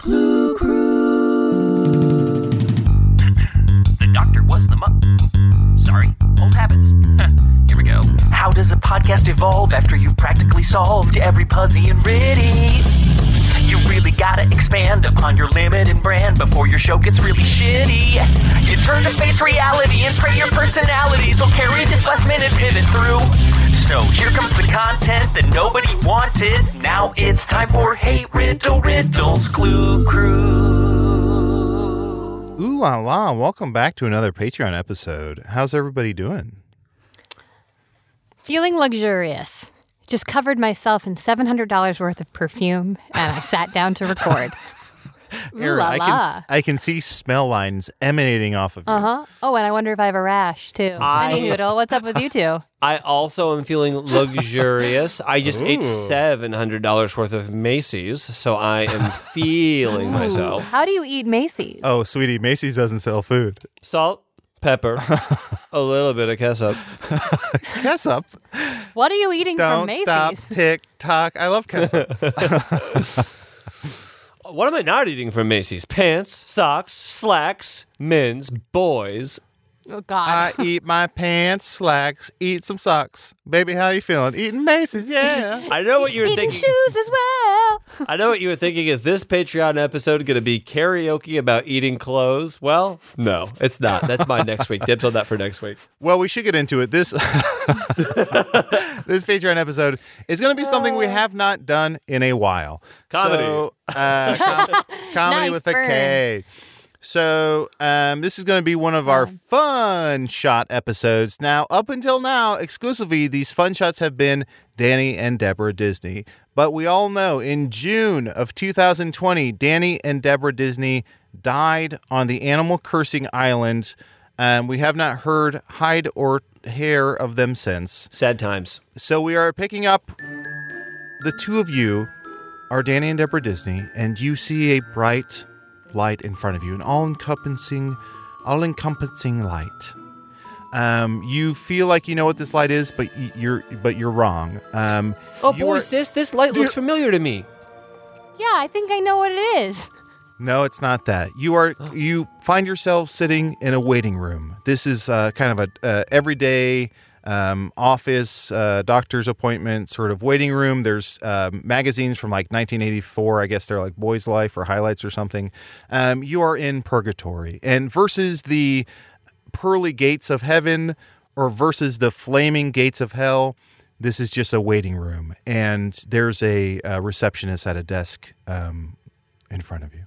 Clue Crew. The doctor was the Sorry, old habits. Here we go. How does a podcast evolve after you've practically solved every Puzzy and Ritty? You really gotta expand upon your limit and brand before your show gets really shitty. You turn to face reality and pray your personalities will carry this last minute pivot through. So here comes the content that nobody wanted. Now it's time for Hate Riddle Riddles Clue Crew. Ooh la la, welcome back to another Patreon episode. How's everybody doing? Feeling luxurious. Just covered myself in $700 worth of perfume, and I sat down to record. Ooh Aaron, la la. I can see smell lines emanating off of you. Uh-huh. Oh, and I wonder if I have a rash, too. Honey Hoodle, what's up with you two? I also am feeling luxurious. I just ate $700 worth of Macy's, so I am feeling myself. How do you eat Macy's? Oh, sweetie, Macy's doesn't sell food. Salt, pepper, a little bit of ketchup. Ketchup? What are you eating from Don't Macy's? stop, tick-tock. I love ketchup. What am I not eating from Macy's? Pants, socks, slacks, men's, boys. Oh, God. I eat my pants, slacks, eat some socks. Baby, how you feeling? Eating Macy's, yeah. I know what you were Eating thinking. shoes as well. I know what you were thinking. Is this Patreon episode going to be karaoke about eating clothes? Well, no, it's not. That's my next week. Dibs on that for next week. Well, we should get into it. This this Patreon episode is going to be something we have not done in a while. Comedy. So, comedy Nice with a burn. K. So this is going to be one of our fun shot episodes. Now, up until now, exclusively, these fun shots have been Danny and Deborah Disney. But we all know in June of 2020, Danny and Deborah Disney died on the Animal Cursing Island. We have not heard hide or hair of them since. Sad times. So we are picking up the two of you are Danny and Deborah Disney, and you see a bright light in front of you, an all-encompassing light. You feel like you know what this light is, but you're wrong. Oh boy, sis, this light looks familiar to me. Yeah, I think I know what it is. No, it's not that. You find yourself sitting in a waiting room. This is kind of a everyday office, doctor's appointment sort of waiting room. There's magazines from like 1984. I guess they're like Boy's Life or Highlights or something. You are in purgatory. And versus the pearly gates of heaven or versus the flaming gates of hell, this is just a waiting room. And there's a receptionist at a desk in front of you.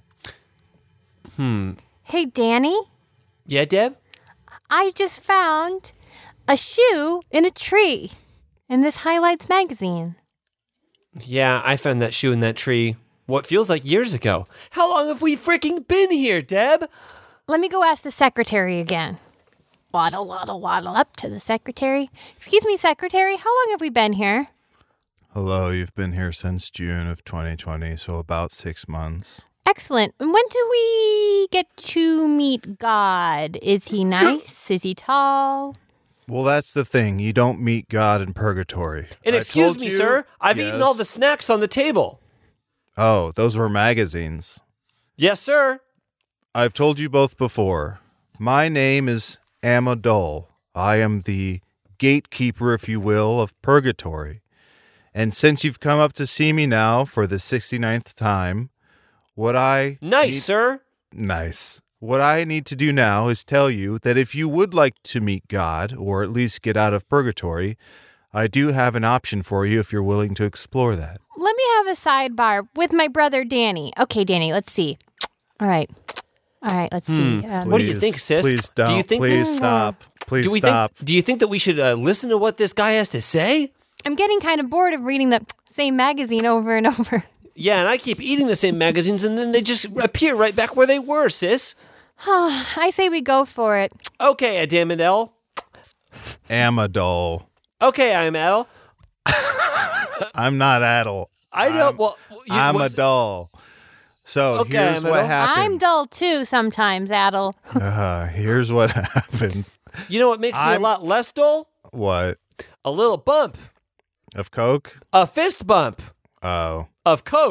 Hey, Danny, Yeah, Deb? I just found a shoe in a tree in this Highlights magazine. Yeah, I found that shoe in that tree what feels like years ago. How long have we freaking been here, Deb? Let me go ask the secretary again. Waddle, waddle, waddle up to the secretary. Excuse me, secretary, how long have we been here? Hello, you've been here since June of 2020, so about 6 months. Excellent. And when do we get to meet God? Is he nice? Is he tall? Well, that's the thing. You don't meet God in purgatory. And I excuse told me, you- sir, I've Yes. eaten all the snacks on the table. Oh, those were magazines. Yes, sir. I've told you both before. My name is Amadol. I am the gatekeeper, if you will, of purgatory. And since you've come up to see me now for the 69th time, what I Nice, need- sir. Nice. What I need to do now is tell you that if you would like to meet God, or at least get out of purgatory, I do have an option for you if you're willing to explore that. Let me have a sidebar with my brother Danny. Okay, Danny, let's see. All right, let's see. What do you think, sis? Please don't. Do you think please stop. Please stop. Do you think that we should listen to what this guy has to say? I'm getting kind of bored of reading the same magazine over and over. Yeah, and I keep eating the same magazines, and then they just appear right back where they were, sis. I say we go for it. Okay, Adamandel. Amadol. Okay, I'm Al. I'm not Adel. I know. Well, I'm a doll. So Okay, here's I'm a what doll. happens. I'm dull too sometimes, Adel. Here's what happens. You know what makes me a lot less dull? What? A little bump. Of Coke? A fist bump Oh. of Coke.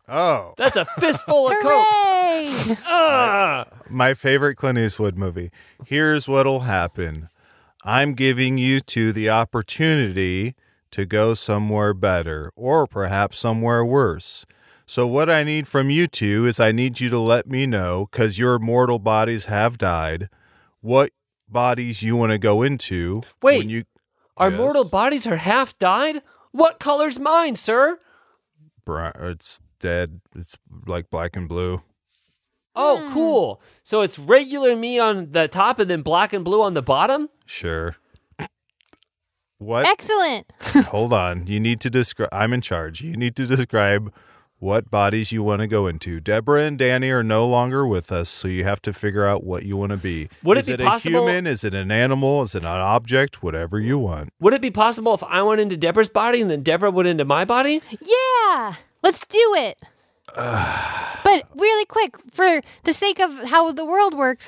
Oh, That's a fistful of coke. Hooray! my favorite Clint Eastwood movie. Here's what'll happen. I'm giving you two the opportunity to go somewhere better, or perhaps somewhere worse. So what I need from you two is I need you to let me know, because your mortal bodies have died, what bodies you want to go into. Wait, when you, Our Yes. mortal bodies are half died? What color's mine, sir? It's dead. It's like black and blue. Oh, cool. So it's regular me on the top and then black and blue on the bottom? Sure. What? Excellent. Hold on. You need to describe. I'm in charge. You need to describe what bodies you want to go into. Deborah and Danny are no longer with us, so you have to figure out what you want to be. Would it Is be it possible- a human? Is it an animal? Is it an object? Whatever you want. Would it be possible if I went into Deborah's body and then Deborah went into my body? Yeah, let's do it. But really quick, for the sake of how the world works,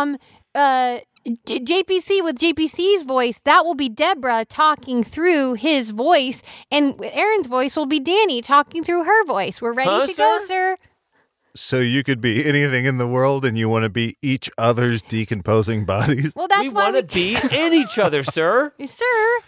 JPC with JPC's voice, that will be Deborah talking through his voice, and Aaron's voice will be Danny talking through her voice. We're ready Huh, to go, sir? sir. So you could be anything in the world, and you want to be each other's decomposing bodies. Well, that's we why want to be in each other, sir. Sir.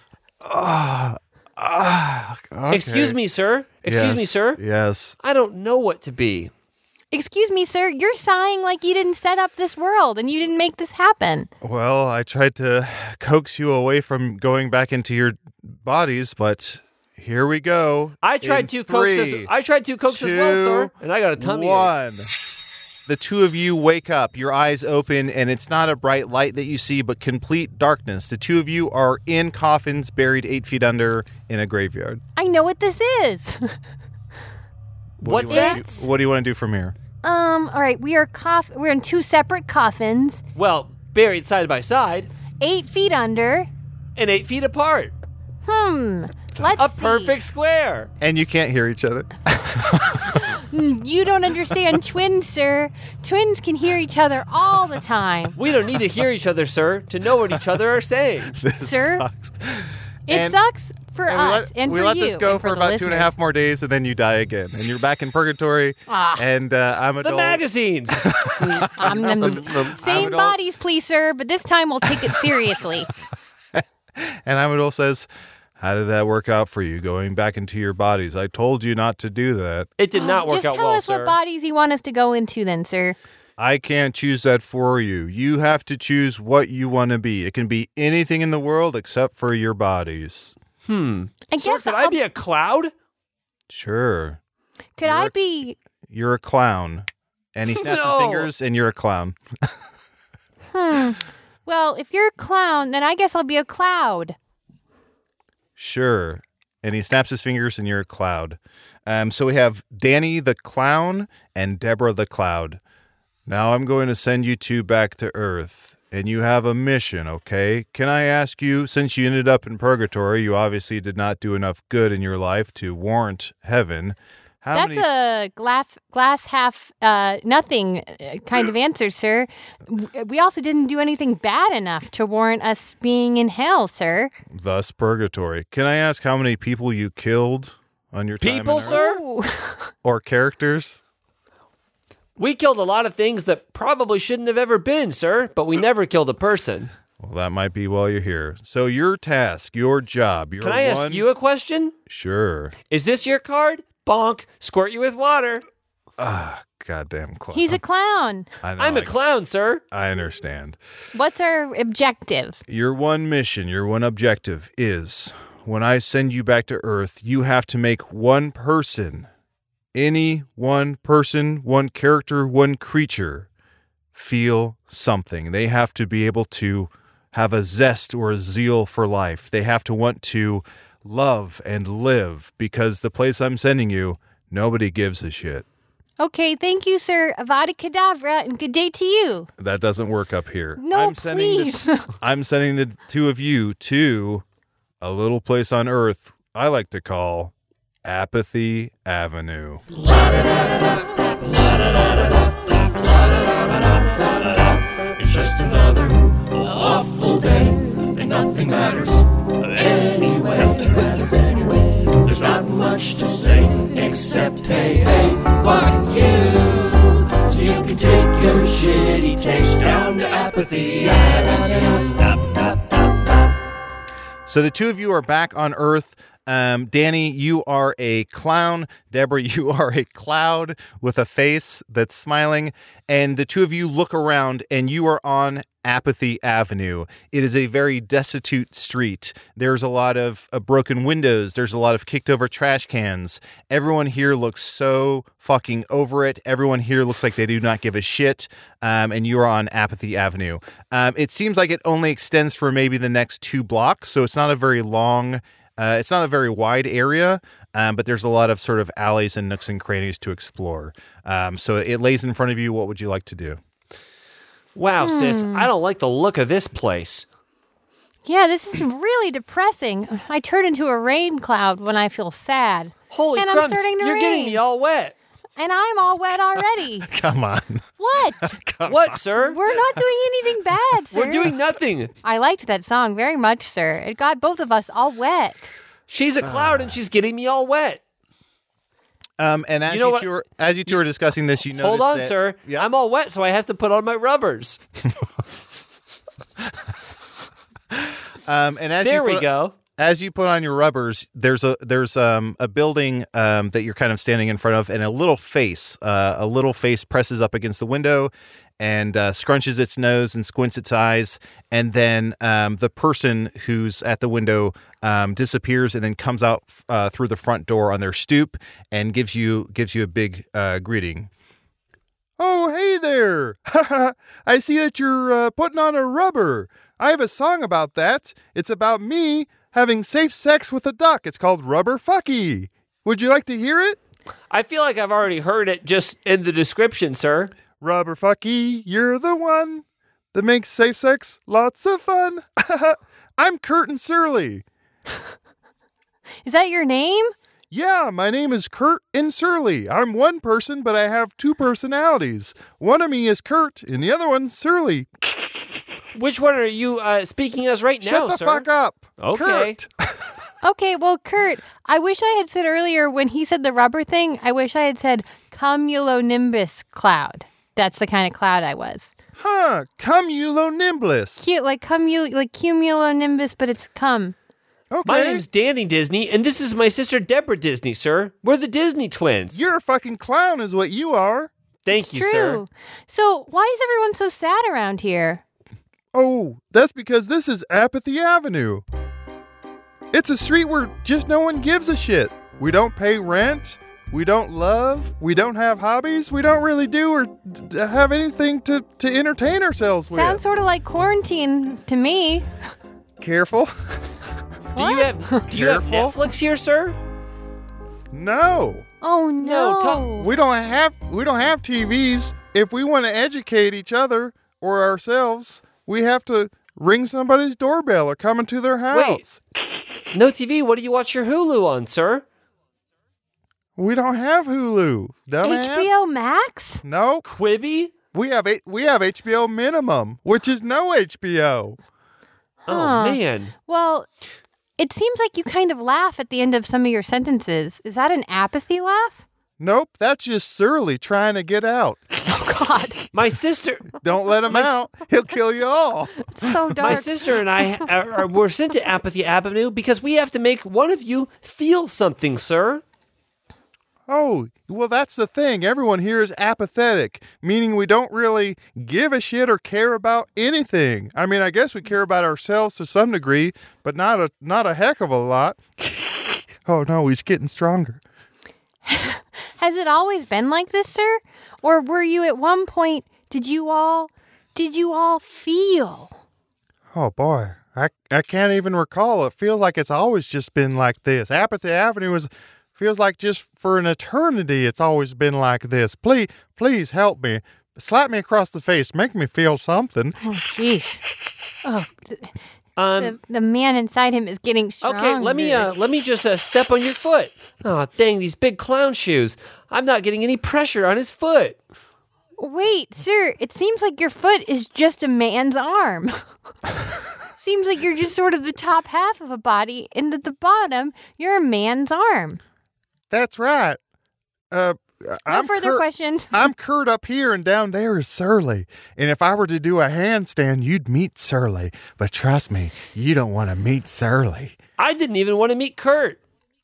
Okay. Excuse me, sir. Excuse me, Yes, sir. Yes. I don't know what to be. Excuse me, sir. You're sighing like you didn't set up this world and you didn't make this happen. Well, I tried to coax you away from going back into your bodies, but here we go. I tried In to coax us. three, I tried to coax as well, sir, two, and I got a tummy ache. One. The two of you wake up, your eyes open, and it's not a bright light that you see, but complete darkness. The two of you are in coffins buried 8 feet under in a graveyard. I know what this is. What's do you wanna that? do- What do you want to do from here? All right, we're in two separate coffins, Well, buried side by side 8 feet under. and 8 feet apart. Let's A see. perfect square. And you can't hear each other. You don't understand twins, sir. Twins can hear each other all the time. We don't need to hear each other, sir, to know what each other are saying. This Sir? sucks. It And- sucks for And us and we for let you. this go and for the about listeners. 2.5 more days, and then you die again, and you're back in purgatory. And I'm The adult. magazines. Same adult. bodies, please, sir, but this time we'll take it seriously. And Amadol says, "How did that work out for you, going back into your bodies? I told you not to do that. It did not work Just out tell well, us sir. what bodies you want us to go into then, sir. I can't choose that for you. You have to choose what you want to be. It can be anything in the world except for your bodies." I Sir, guess could I be a cloud? Sure. could I be... You're a clown. And he snaps No. his fingers, and you're a clown. Well, if you're a clown, then I guess I'll be a cloud. Sure. And he snaps his fingers, and you're a cloud. So we have Danny the clown and Deborah the cloud. Now I'm going to send you two back to Earth, and you have a mission, okay? Can I ask you, since you ended up in purgatory, you obviously did not do enough good in your life to warrant heaven. How That's many? a glass half nothing kind of answer, sir. We also didn't do anything bad enough to warrant us being in hell, sir. Thus purgatory. Can I ask how many people you killed on your time People, on Earth? sir? Ooh. Or characters? We killed a lot of things that probably shouldn't have ever been, sir, but we never killed a person. Well, that might be while you're here. So your task, your job, your Can I ask you a question? Sure. Is this your card? Bonk. Squirt you with water. Goddamn clown. He's a clown. I know, I'm a clown, sir. I understand. What's our objective? Your one mission, your one objective is when I send you back to Earth, you have to make one person, any one person, one character, one creature feel something. They have to be able to have a zest or a zeal for life. They have to want to love and live, because the place I'm sending you, nobody gives a shit. Okay, thank you, sir. Avada Kedavra, and good day to you. That doesn't work up here. No, please. I'm sending the two of you to a little place on Earth I like to call Apathy Avenue. It's just another awful day, and nothing matters anyway. There's not much to say except hey, hey. your shitty takes down to Apathy Avenue. So the two of you are back on Earth. Danny, you are a clown. Deborah, you are a cloud with a face that's smiling. And the two of you look around and you are on Apathy Avenue. It is a very destitute street. There's a lot of broken windows. There's a lot of kicked over trash cans. Everyone here looks so fucking over it. Everyone here looks like they do not give a shit. And you are on Apathy Avenue. It seems like it only extends for maybe the next 2 blocks. So it's not a very long it's not a very wide area, but there's a lot of sort of alleys and nooks and crannies to explore. So it lays in front of you. What would you like to do? Wow, sis, I don't like the look of this place. Yeah, this is really depressing. I turn into a rain cloud when I feel sad. Holy and crumbs, I'm starting to you're rain. getting me all wet. And I'm all wet already. Come on. What? What, sir? We're not doing anything bad, sir. We're doing nothing. I liked that song very much, sir. It got both of us all wet. She's a cloud and she's getting me all wet. And as you two are discussing this, you notice Hold on, that, sir. Yeah. I'm all wet, so I have to put on my rubbers. And as There you we put, go. As you put on your rubbers, there's a building that you're kind of standing in front of, and a little face presses up against the window and scrunches its nose and squints its eyes, and then the person who's at the window disappears and then comes out through the front door on their stoop and gives you a big greeting. Oh, hey there! I see that you're putting on a rubber. I have a song about that. It's about me having safe sex with a duck. It's called Rubber Fucky. Would you like to hear it? I feel like I've already heard it just in the description, sir. Rubber Fucky, you're the one that makes safe sex lots of fun. I'm Kurt and Surly. Is that your name? Yeah, my name is Kurt and Surly. I'm one person, but I have 2 personalities. One of me is Kurt, and the other one's Surly. Which one are you speaking as right now, Shut the sir? fuck up. Okay. Kurt. Okay, well, Kurt, I wish I had said earlier when he said the rubber thing, I wish I had said cumulonimbus cloud. That's the kind of cloud I was. Huh, cumulonimbus. Cute, like cumulonimbus, but it's cum. Okay. My name's Danny Disney, and this is my sister Deborah Disney, sir. We're the Disney twins. You're a fucking clown is what you are. Thank you, True. sir. So why is everyone so sad around here? Oh, that's because this is Apathy Avenue. It's a street where just no one gives a shit. We don't pay rent. We don't love. We don't have hobbies. We don't really do or have anything to entertain ourselves with. Sounds sort of like quarantine to me. Careful. Do you have Netflix here, sir? No. Oh no. We don't have TVs. If we want to educate each other or ourselves, we have to ring somebody's doorbell or come into their house. Wait. No TV. What do you watch your Hulu on, sir? We don't have Hulu. Dumbass. HBO Max? No. Quibi? We have HBO Minimum, which is no HBO. Oh, Huh. man. Well, it seems like you kind of laugh at the end of some of your sentences. Is that an apathy laugh? Nope, that's just Surly trying to get out. Oh, God. My sister... Don't let him out. He'll kill you all. It's so dark. My sister and I were sent to Apathy Avenue because we have to make one of you feel something, sir. Oh, well, that's the thing. Everyone here is apathetic, meaning we don't really give a shit or care about anything. I mean, I guess we care about ourselves to some degree, but not a heck of a lot. Oh, no, he's getting stronger. Has it always been like this, sir? Or were you at one point, did you all feel? Oh, boy. I can't even recall. It feels like it's always just been like this. Apathy Avenue feels like just for an eternity it's always been like this. Please help me. Slap me across the face. Make me feel something. Oh, jeez. Oh, the man inside him is getting stronger. Okay, let me just step on your foot. Oh, dang, these big clown shoes. I'm not getting any pressure on his foot. Wait, sir, it seems like your foot is just a man's arm. Seems like you're just sort of the top half of a body, and at the bottom, you're a man's arm. That's right. No further questions. I'm Kurt up here, and down there is Surly. And if I were to do a handstand, you'd meet Surly. But trust me, you don't want to meet Surly. I didn't even want to meet Kurt.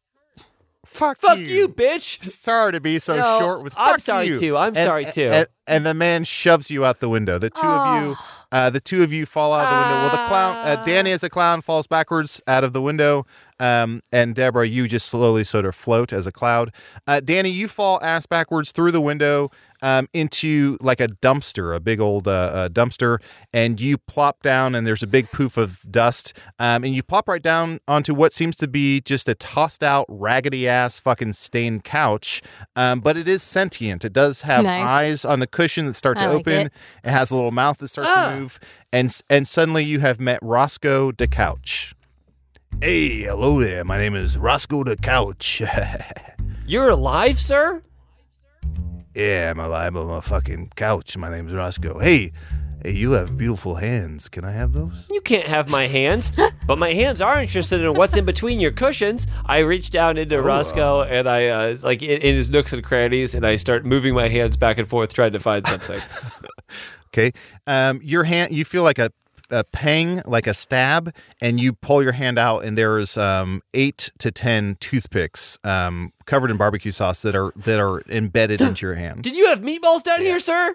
Fuck you, bitch. Sorry to be so No, short with I'm fuck sorry you. too. I'm sorry too. And the man shoves you out the window. The two of you fall out of the window. Well, the clown, Danny as a clown, falls backwards out of the window. And Deborah, you just slowly sort of float as a cloud. Danny, you fall ass backwards through the window into like a dumpster, a big old dumpster, and you plop down, and there's a big poof of dust, and you plop right down onto what seems to be just a tossed out, raggedy ass fucking stained couch, but it is sentient. It does have eyes on the cushion that start to open. It has a little mouth that starts to move, and suddenly you have met Roscoe the Couch. Hey, hello there. My name is Roscoe the Couch. You're alive, sir? Yeah, I'm alive on a fucking couch. My name's Roscoe. Hey, you have beautiful hands. Can I have those? You can't have my hands, but my hands are interested in what's in between your cushions. I reach down into Roscoe, and I, like in his nooks and crannies, and I start moving my hands back and forth trying to find something. Okay. Your hand, you feel like a pang, like a stab, and you pull your hand out, and there's 8 to 10 toothpicks covered in barbecue sauce that are embedded into your hand. Did you have meatballs down here, sir?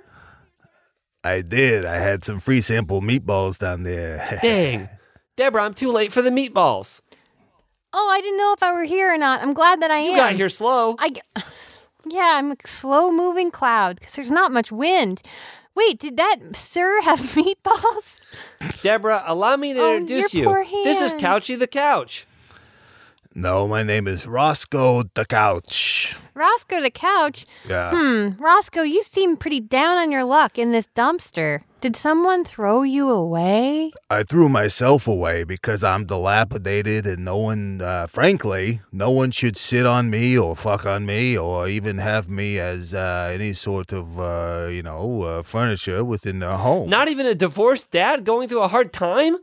I did. I had some free sample meatballs down there. Dang. Deborah, I'm too late for the meatballs. Oh, I didn't know if I were here or not. I'm glad that I am. You got here slow. Yeah, I'm a slow-moving cloud because there's not much wind. Wait, did that sir have meatballs? Deborah, allow me to introduce your you. poor This is hand. Couchy the Couch. No, my name is Roscoe the Couch. Roscoe the Couch? Yeah. Roscoe, you seem pretty down on your luck in this dumpster. Did someone throw you away? I threw myself away because I'm dilapidated, and no one, frankly, no one should sit on me or fuck on me or even have me as any sort of, furniture within their home. Not even a divorced dad going through a hard time?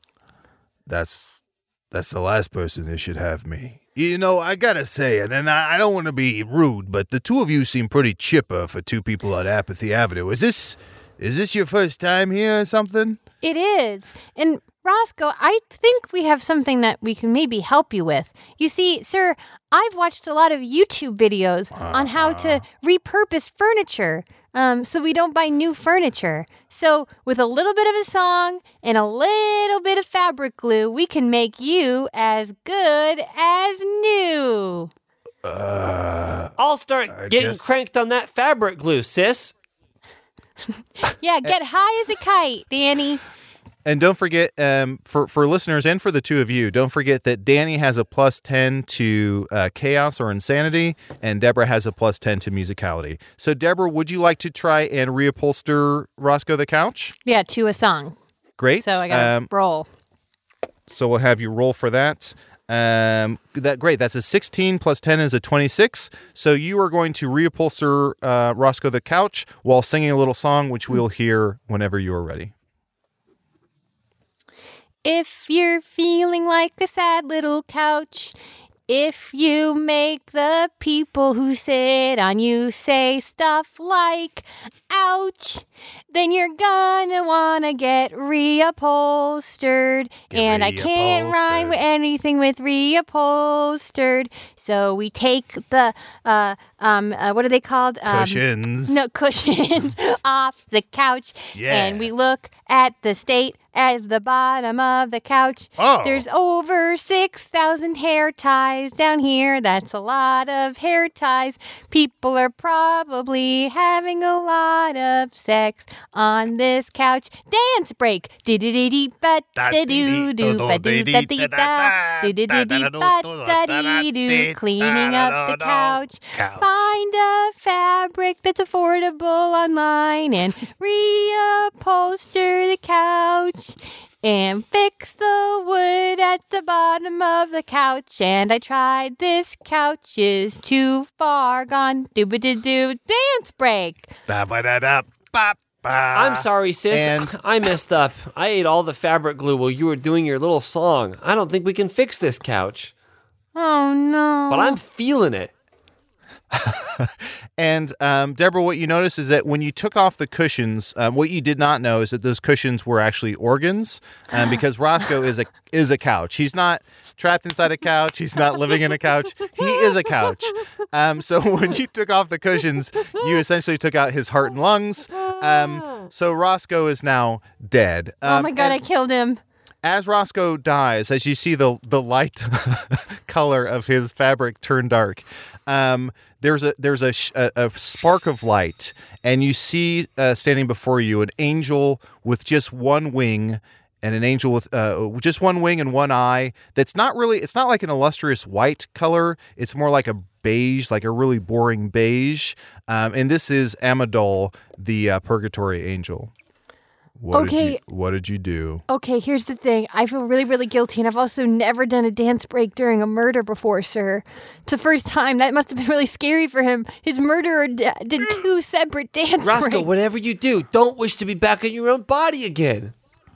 That's the last person that should have me. You know, I gotta say it, and I don't want to be rude, but the two of you seem pretty chipper for two people on Apathy Avenue. Is this your first time here or something? It is. And Roscoe, I think we have something that we can maybe help you with. You see, sir, I've watched a lot of YouTube videos on how to repurpose furniture so we don't buy new furniture. So with a little bit of a song and a little bit of fabric glue, we can make you as good as new. I'll start getting cranked on that fabric glue, sis. Yeah, get high as a kite, Danny. And don't forget, for listeners and for the two of you, don't forget that Danny has a +10 to chaos or insanity, and Deborah has a +10 to musicality. So, Deborah, would you like to try and reupholster Roscoe the Couch? Yeah, to a song. Great. So I got to roll. So we'll have you roll for that. Great. That's a 16 plus 10 is a 26. So you are going to reupholster Roscoe the Couch while singing a little song, which we'll hear whenever you are ready. If you're feeling like a sad little couch, if you make the people who sit on you say stuff like, ouch, then you're gonna wanna get reupholstered. And I can't rhyme with anything with reupholstered. So we take the, what are they called? Cushions. No, cushions off the couch. Yeah. And we look at the state at the bottom of the couch. Oh. There's over 6,000 hair ties down here. That's a lot of hair ties. People are probably having a lot of sex on this couch. Dance break. Cleaning up the couch. Find a fabric that's affordable online and reupholster the couch. And fix the wood at the bottom of the couch. And I tried, this couch is too far gone. Doo-ba-doo-doo, dance break. I'm sorry, sis. And- I messed up. I ate all the fabric glue while you were doing your little song. I don't think we can fix this couch. Oh, no. But I'm feeling it. And Deborah, what you notice is that when you took off the cushions, what you did not know is that those cushions were actually organs, because Roscoe is a couch. He's not trapped inside a couch. He's not living in a couch. He is a couch. So when you took off the cushions, you essentially took out his heart and lungs. So Roscoe is now dead. Oh my God, I killed him. As Roscoe dies, as you see the light color of his fabric turn dark, there's a spark of light, and you see standing before you an angel with just one wing, and an angel with just one wing and one eye. It's not like an illustrious white color. It's more like a beige, like a really boring beige. And this is Amadol, the purgatory angel. What did you do? Okay, here's the thing. I feel really, really guilty, and I've also never done a dance break during a murder before, sir. It's the first time. That must have been really scary for him. His murderer did 2 separate dance Roscoe, breaks. whatever you do, don't wish to be back in your own body again.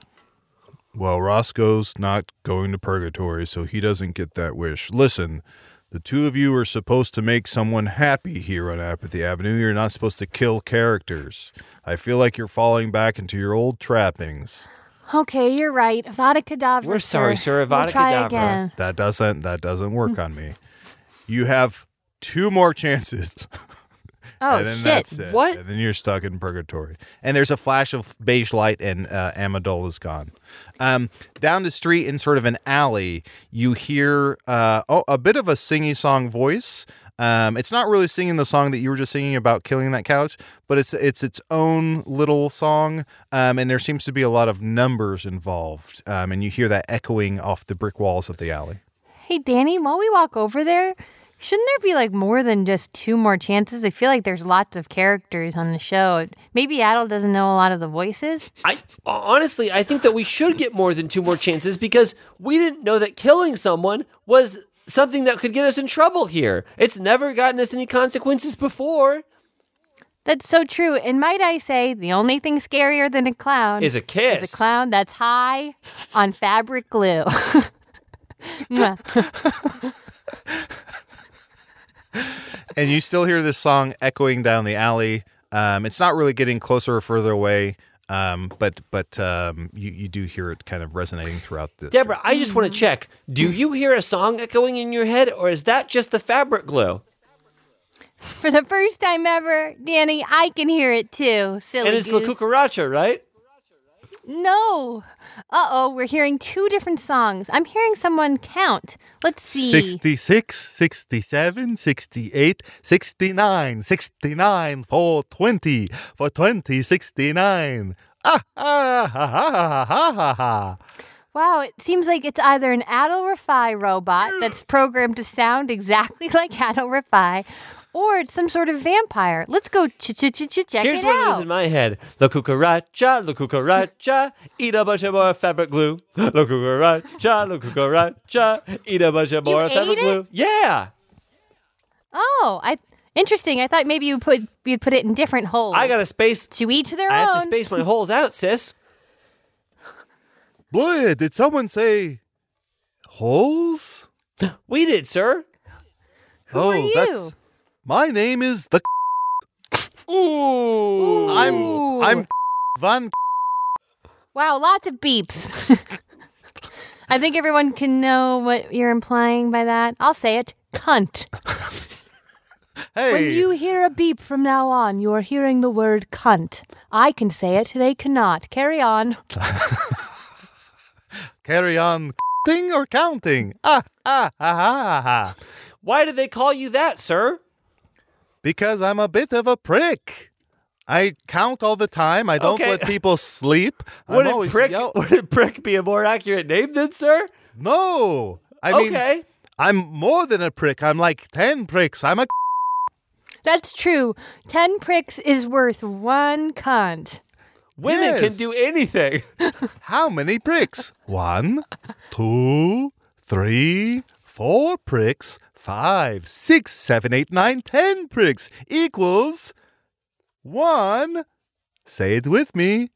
Well, Roscoe's not going to purgatory, so he doesn't get that wish. Listen, the two of you are supposed to make someone happy here on Apathy Avenue. You're not supposed to kill characters. I feel like you're falling back into your old trappings. Okay, you're right. Avada Kedavra. We're sorry, sir. Avada We'll try Kedavra. again. That doesn't work on me. You have 2 more chances. Oh, and then shit. That's it. What? And then you're stuck in purgatory. And there's a flash of beige light, and Amadol is gone. Down the street in sort of an alley, you hear a bit of a singy-song voice. It's not really singing the song that you were just singing about killing that couch, but it's its own little song, and there seems to be a lot of numbers involved, and you hear that echoing off the brick walls of the alley. Hey, Danny, while we walk over there, shouldn't there be like more than just 2 more chances? I feel like there's lots of characters on the show. Maybe Adel doesn't know a lot of the voices. Honestly, I think that we should get more than 2 more chances because we didn't know that killing someone was something that could get us in trouble here. It's never gotten us any consequences before. That's so true. And might I say, the only thing scarier than a clown Is a kiss. is a clown that's high on fabric glue. Mwah. And you still hear this song echoing down the alley. It's not really getting closer or further away, but you do hear it kind of resonating throughout this. Deborah, I just want to check. Do you hear a song echoing in your head, or is that just the fabric glue? For the first time ever, Danny, I can hear it too. Silly And it's La goose. Cucaracha, right? No. Uh-oh, we're hearing 2 different songs. I'm hearing someone count. Let's see. 66, 67, 68, 69, 69, 420, 420, 69. Ah, ah, ha, ha, ha, ha, ha, ha. Wow, it seems like it's either an Adel Rafai robot that's programmed to sound exactly like Adel Rafai, or it's some sort of vampire. Let's go check Here's it what it is out. in my head. La cucaracha, eat a bunch of more fabric glue. La cucaracha, eat a bunch of more ate fabric it? glue. Yeah. Oh, interesting. I thought maybe you'd put it in different holes. I got a space. To each their I own. have to space my holes out, sis. Boy, did someone say holes? We did, sir. Who are you? My name is the. Ooh. I'm Van. Wow, lots of beeps. I think everyone can know what you're implying by that. I'll say it. Cunt. Hey. When you hear a beep from now on, you are hearing the word cunt. I can say it. They cannot. Carry on. Carry on thing or counting? Ah, ah, ha, ha, ha. Why do they call you that, sir? Because I'm a bit of a prick. I count all the time. I don't Okay. let people sleep. I'm Wouldn't always prick be a more accurate name then, sir? No. I mean, Okay. I'm more than a prick. I'm like 10 pricks. I'm a. That's true. 10 pricks is worth 1 cunt. Women Yes. can do anything. How many pricks? 1, 2, 3, 4 pricks. 5, 6, 7, 8, 9, 10 pricks equals 1. Say it with me.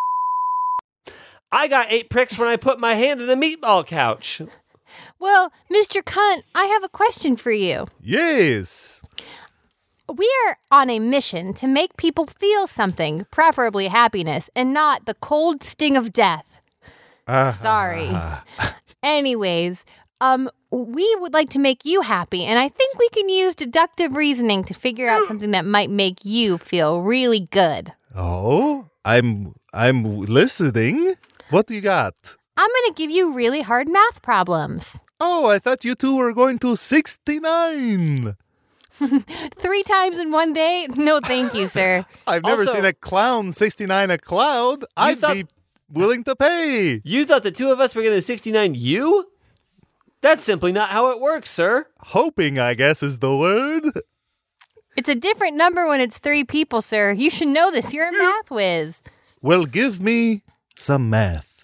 I got 8 pricks when I put my hand in a meatball couch. Well, Mr. Cunt, I have a question for you. Yes. we're on a mission to make people feel something, preferably happiness, and not the cold sting of death. Sorry. Anyways, we would like to make you happy, and I think we can use deductive reasoning to figure out something that might make you feel really good. Oh, I'm listening. What do you got? I'm going to give you really hard math problems. Oh, I thought you two were going to 69. 3 times in one day? No, thank you, sir. I've never Also- seen a clown 69 a cloud. I'd be willing to pay. You thought the two of us were going to 69 you? That's simply not how it works, sir. Hoping, I guess, is the word. It's a different number when it's 3 people, sir. You should know this. You're a math whiz. Well, give me some math.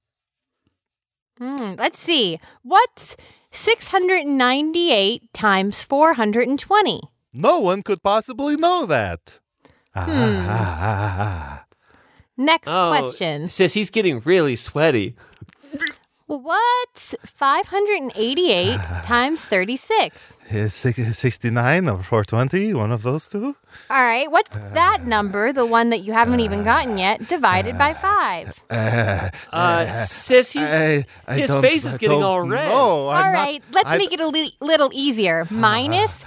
Let's see. What's 698 times 420? No one could possibly know that. Next question. Sis, he's getting really sweaty. What's 588 times 36? 69 or 420, one of those two? All right. What's that number, the one that you haven't even gotten yet, divided by 5? Sis, his face is getting all red. No, All right. Let's make it a little easier. Minus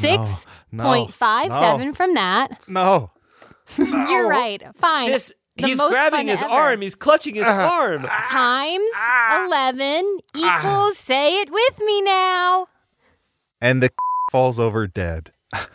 6.57 from that. No. You're right. Fine. Sis, The he's most grabbing fun his ever. arm. He's clutching his arm. Times 11 equals, say it with me now. And the falls over dead.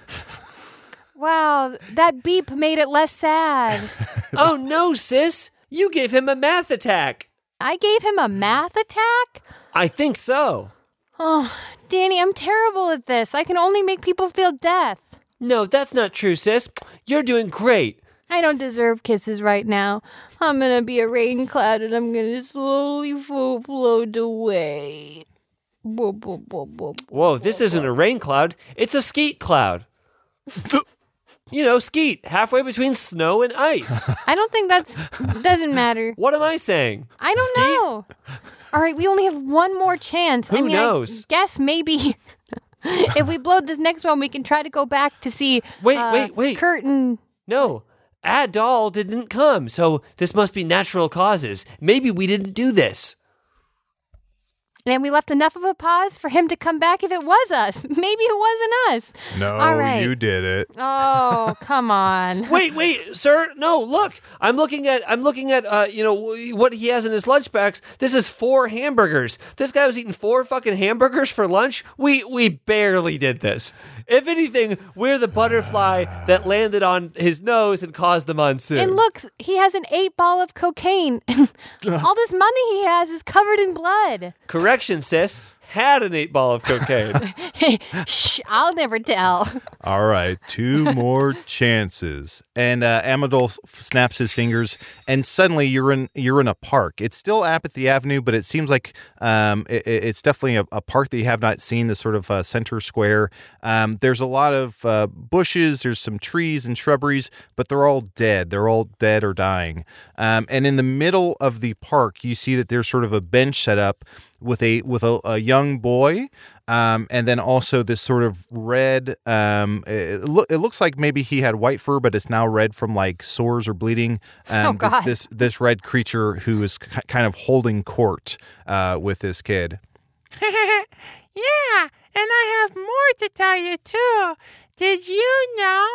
Wow, that beep made it less sad. Oh, no, sis. You gave him a math attack. I gave him a math attack? I think so. Oh, Danny, I'm terrible at this. I can only make people feel death. No, that's not true, sis. You're doing great. I don't deserve kisses right now. I'm gonna be a rain cloud and I'm gonna slowly float away. Whoa, this isn't a rain cloud. It's a skeet cloud. You know, skeet, halfway between snow and ice. I don't think doesn't matter. What am I saying? I don't Skeet? know. All right, we only have one more chance. Who I mean, knows? I guess maybe if we blow this next one, we can try to go back to see. Wait. Curtain. No, Adol didn't come, so this must be natural causes. Maybe we didn't do this. And we left enough of a pause for him to come back if it was us. Maybe it wasn't us. No, All right. you did it. Oh, come on. Wait, sir. No, look. I'm looking at what he has in his lunch bags. This is 4 hamburgers. This guy was eating 4 fucking hamburgers for lunch. We barely did this. If anything, we're the butterfly that landed on his nose and caused the monsoon. And look, he has an 8-ball of cocaine. All this money he has is covered in blood. Correction, sis. Had an 8-ball of cocaine. Shh, I'll never tell. All right, 2 more chances. And Amador snaps his fingers, and suddenly you're in a park. It's still Apathy Avenue, but it seems like it's definitely a park that you have not seen, this sort of center square. There's a lot of bushes, there's some trees and shrubberies, but they're all dead. They're all dead or dying. And in the middle of the park, you see that there's sort of a bench set up with a young boy, and then also this sort of red. It looks like maybe he had white fur, but it's now red from like sores or bleeding. Oh, God. This red creature who is kind of holding court with this kid. Yeah, and I have more to tell you too. Did you know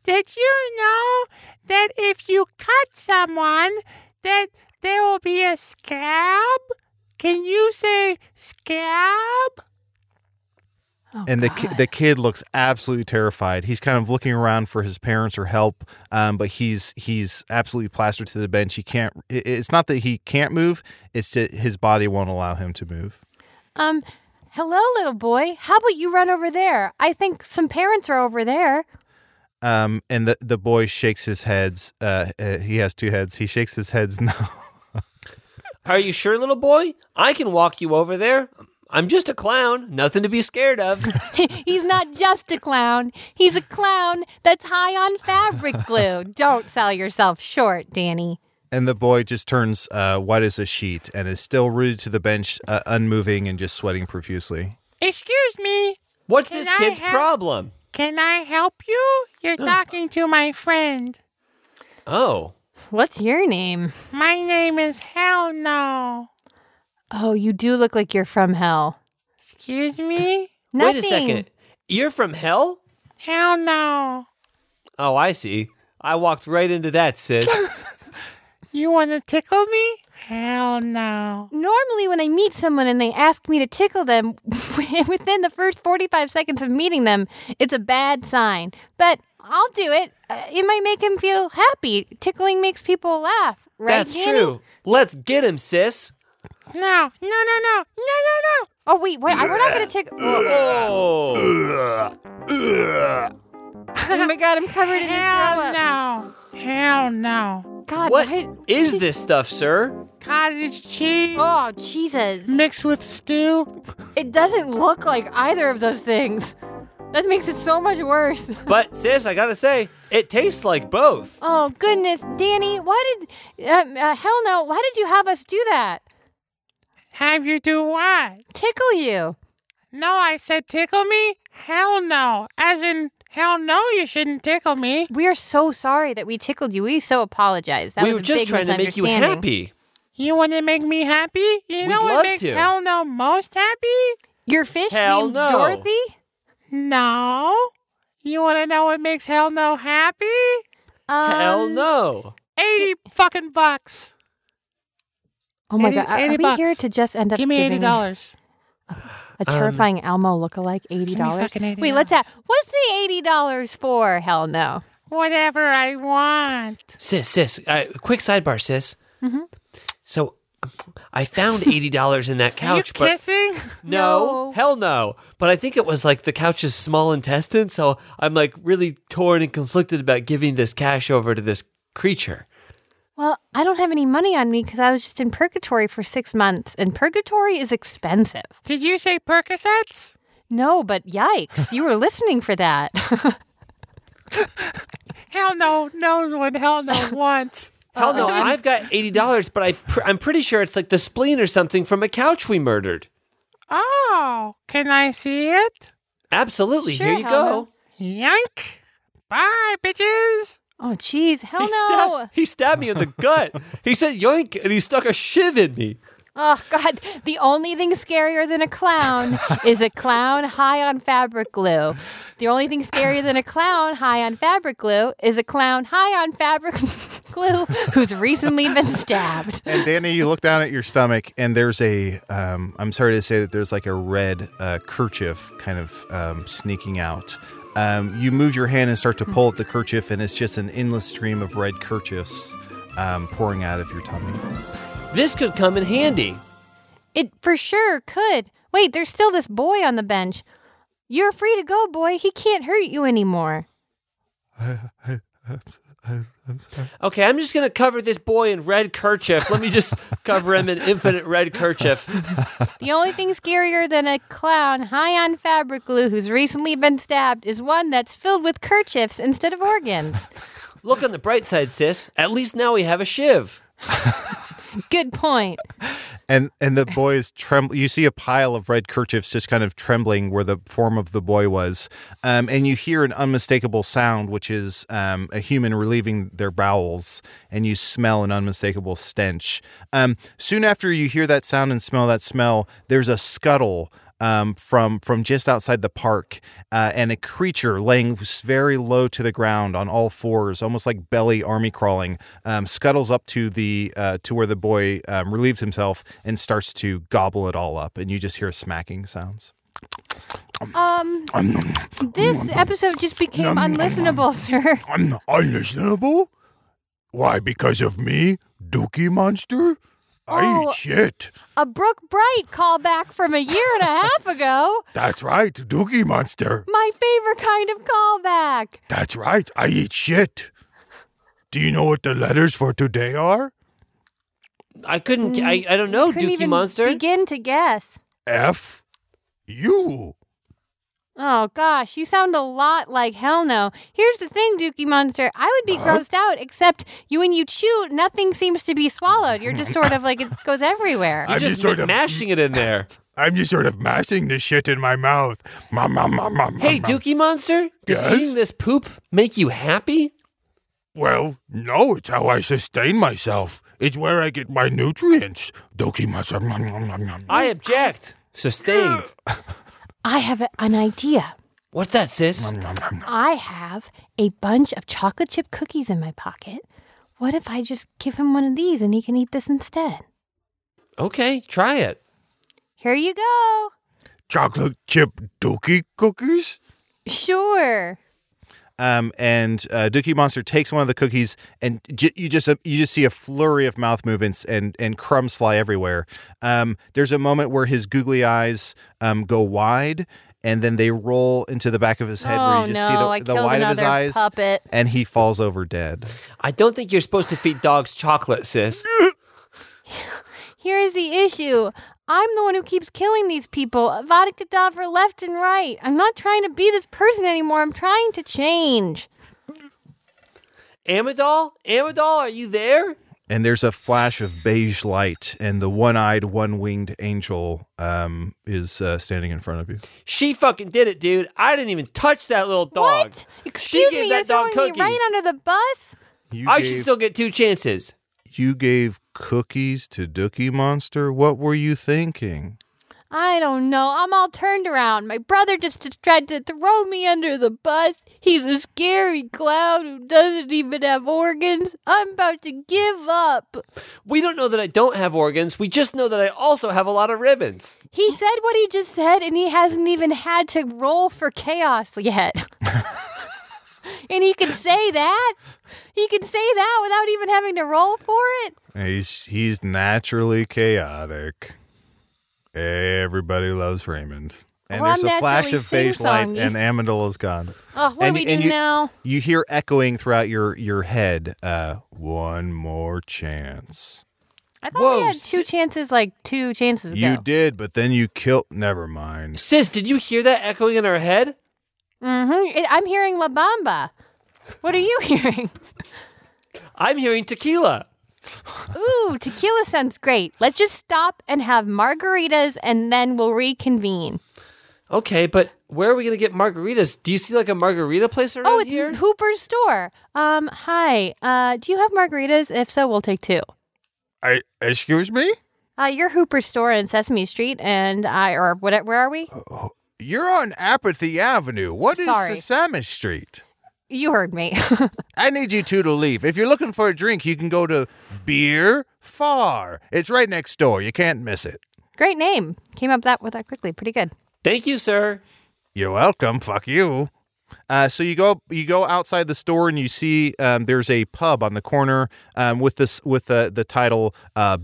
that if you cut someone, that there will be a scab? Can you say scab? Oh, And the kid looks absolutely terrified. He's kind of looking around for his parents or help, but he's absolutely plastered to the bench. He can't. It's not that he can't move; it's that his body won't allow him to move. Hello, little boy. How about you run over there? I think some parents are over there. And the boy shakes his heads. He has 2 heads. He shakes his heads no. Are you sure, little boy? I can walk you over there. I'm just a clown. Nothing to be scared of. He's not just a clown. He's a clown that's high on fabric glue. Don't sell yourself short, Danny. And the boy just turns white as a sheet and is still rooted to the bench, unmoving and just sweating profusely. Excuse me. What's Can this I kid's have- problem? Can I help you? You're talking to my friend. Oh. What's your name? My name is Hell No. Oh, you do look like you're from hell. Excuse me? Nothing. Wait a second. You're from hell? Hell no. Oh, I see. I walked right into that, sis. You want to tickle me? Hell no. Normally, when I meet someone and they ask me to tickle them, within the first 45 seconds of meeting them, it's a bad sign. But I'll do it. It might make him feel happy. Tickling makes people laugh, right? That's Danny? true. Let's get him, sis. No. Oh, wait, we're not going to tickle. Oh. Oh my God, I'm covered in his Hell throw up. no. Hell no. God, What why- is this stuff, sir? Cottage cheese Oh, Jesus. mixed with stew. It doesn't look like either of those things. That makes it so much worse. But, sis, I gotta say, it tastes like both. Oh, goodness. Danny, why did... hell no, why did you have us do that? Have you do what? Tickle you. No, I said tickle me? Hell no. As in, hell no, you shouldn't tickle me. We are so sorry that we tickled you. We so apologize. That We was were a just big trying to make you misunderstanding. happy. You want to make me happy? You know We'd what love makes to. hell no most happy? Your fish Hell named no. Dorothy? No. You want to know what makes hell no happy? Hell no. 80 fucking bucks. Oh my 80 God. Are we bucks. here to just end up Give me giving $80. a terrifying Elmo lookalike $80? fucking $80. Wait, let's ask. What's the $80 for? Hell no. Whatever I want. Sis, quick sidebar, sis. Mm-hmm. So, I found $80 in that couch, Are you but kissing? No. hell no. But I think it was like the couch's small intestine, so I'm like really torn and conflicted about giving this cash over to this creature. Well, I don't have any money on me because I was just in purgatory for 6 months, and purgatory is expensive. Did you say Percocets? No, but yikes, you were listening for that. Hell no knows what hell no wants. Hell no, I've got $80, but I'm pretty sure it's like the spleen or something from a couch we murdered. Oh, can I see it? Absolutely, Sure, here you hell go. Yoink. Bye, bitches. Oh, jeez, hell no. He stabbed me in the gut. He said yoink, and he stuck a shiv in me. Oh, God, the only thing scarier than a clown is a clown high on fabric glue. The only thing scarier than a clown high on fabric glue is a clown high on fabric glue who's recently been stabbed. And Danny, you look down at your stomach, and there's a, I'm sorry to say that there's like a red kerchief kind of sneaking out. You move your hand and start to pull at the kerchief, and it's just an endless stream of red kerchiefs pouring out of your tummy. This could come in handy. It for sure could. Wait, there's still this boy on the bench. You're free to go, boy. He can't hurt you anymore. Okay, I'm just going to cover this boy in red kerchief. Let me just cover him in infinite red kerchief. The only thing scarier than a clown high on fabric glue who's recently been stabbed is one that's filled with kerchiefs instead of organs. Look on the bright side, sis. At least now we have a shiv. Good point. And the boy is trembling. You see a pile of red kerchiefs just kind of trembling where the form of the boy was. And you hear an unmistakable sound, which is a human relieving their bowels. And you smell an unmistakable stench. Soon after you hear that sound and smell that smell, there's a scuttle from just outside the park, and a creature laying very low to the ground on all fours, almost like belly army crawling, scuttles up to the to where the boy relieves himself and starts to gobble it all up, and you just hear smacking sounds. This episode just became unlistenable, sir. Unlistenable? Why, because of me, Dookie Monster? I Oh. eat shit. A Brooke Bright callback from a year and a half ago. That's right, Dookie Monster. My favorite kind of callback. That's right, I eat shit. Do you know what the letters for today are? I couldn't, I don't know, Couldn't Dookie even Monster. begin to guess. F, U. Oh, gosh, you sound a lot like hell no. Here's the thing, Dookie Monster. I would be grossed out, except when you chew, nothing seems to be swallowed. You're just sort of like it goes everywhere. You're just mashing it in there. I'm just sort of mashing the shit in my mouth. Hey, Dookie Monster, does Yes? eating this poop make you happy? Well, no, it's how I sustain myself. It's where I get my nutrients. Doki masa. I object. Sustained. I have an idea. What's that, sis? I have a bunch of chocolate chip cookies in my pocket. What if I just give him one of these and he can eat this instead? Okay, try it. Here you go. Chocolate chip Doki cookies? Sure. And Dookie Monster takes one of the cookies, and you just see a flurry of mouth movements and crumbs fly everywhere. There's a moment where his googly eyes go wide, and then they roll into the back of his head, where you just see the white of his eyes, puppet. and he falls over dead. I don't think you're supposed to feed dogs chocolate, sis. Here's the issue. I'm the one who keeps killing these people. Avada Kedavra left and right. I'm not trying to be this person anymore. I'm trying to change. Amidal? Amidal, are you there? And there's a flash of beige light, and the one-eyed, one-winged angel is standing in front of you. She fucking did it, dude. I didn't even touch that little dog. What? Excuse me, you're throwing me right under the bus? I should still get 2 chances. You gave cookies to Dookie Monster? What were you thinking? I don't know. I'm all turned around. My brother just tried to throw me under the bus. He's a scary clown who doesn't even have organs. I'm about to give up. We don't know that I don't have organs. We just know that I also have a lot of ribbons. He said what he just said, and he hasn't even had to roll for chaos yet. And he can say that? He can say that without even having to roll for it? He's naturally chaotic. Everybody loves Raymond. And Well, there's I'm a flash naturally of beige light, sing-songy. and Amandel is gone. Oh, what do we do now? You hear echoing throughout your head, one more chance. I thought Whoa, we had 2 chances, like 2 chances ago. You did, but then you killed... Never mind. Sis, did you hear that echoing in our head? Mm-hmm. I'm hearing La Bamba. What are you hearing? I'm hearing tequila. Ooh, tequila sounds great. Let's just stop and have margaritas, and then we'll reconvene. Okay, but where are we going to get margaritas? Do you see like a margarita place around Oh, it's here? Hooper's store. Hi. Do you have margaritas? If so, we'll take 2. Excuse me? Your Hooper store in Sesame Street, and where are we? You're on Apathy Avenue. What is Sorry. Sesame Street? You heard me. I need you two to leave. If you're looking for a drink, you can go to Beer Far. It's right next door. You can't miss it. Great name. Came up with that quickly. Pretty good. Thank you, sir. You're welcome. Fuck you. So you go outside the store, and you see there's a pub on the corner with the title Beer ...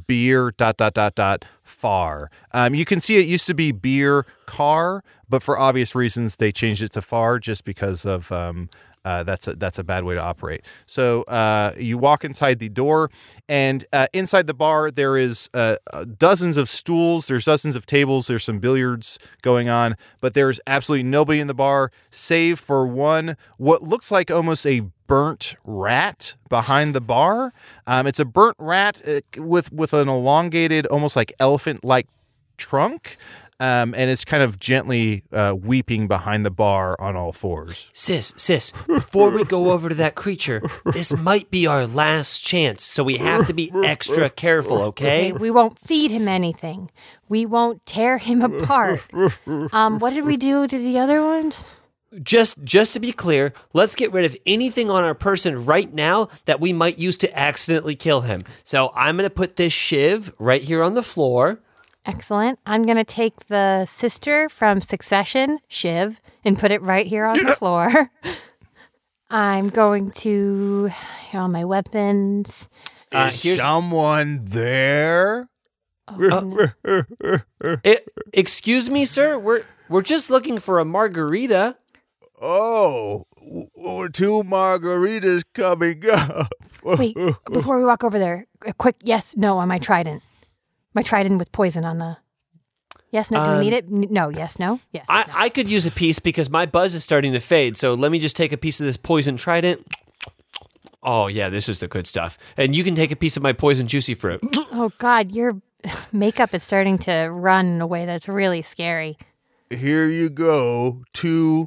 Far. You can see it used to be Beer Car, but for obvious reasons they changed it to Far, just because of that's a bad way to operate. So you walk inside the door, and inside the bar there is dozens of stools, there's dozens of tables, there's some billiards going on, but there's absolutely nobody in the bar save for what looks like almost a burnt rat behind the bar. It's a burnt rat with an elongated, almost like elephant-like trunk. And it's kind of gently weeping behind the bar on all fours. Sis, before we go over to that creature, this might be our last chance, so we have to be extra careful, okay? We won't feed him anything. We won't tear him apart. What did we do to the other ones? Just to be clear, let's get rid of anything on our person right now that we might use to accidentally kill him. So I'm going to put this shiv right here on the floor. Excellent. I'm going to take the sister from Succession, Shiv, and put it right here on the floor. I'm going to, all my weapons. Is someone there? Excuse me, sir. We're just looking for a margarita. Oh, 2 margaritas coming up. Wait, before we walk over there, a quick yes, no on my trident. My trident with poison on the... Yes, no, do we need it? No, yes, no, yes. no. I could use a piece because my buzz is starting to fade. So let me just take a piece of this poison trident. Oh, yeah, this is the good stuff. And you can take a piece of my poison juicy fruit. Oh, God, your makeup is starting to run in a way that's really scary. Here you go, 2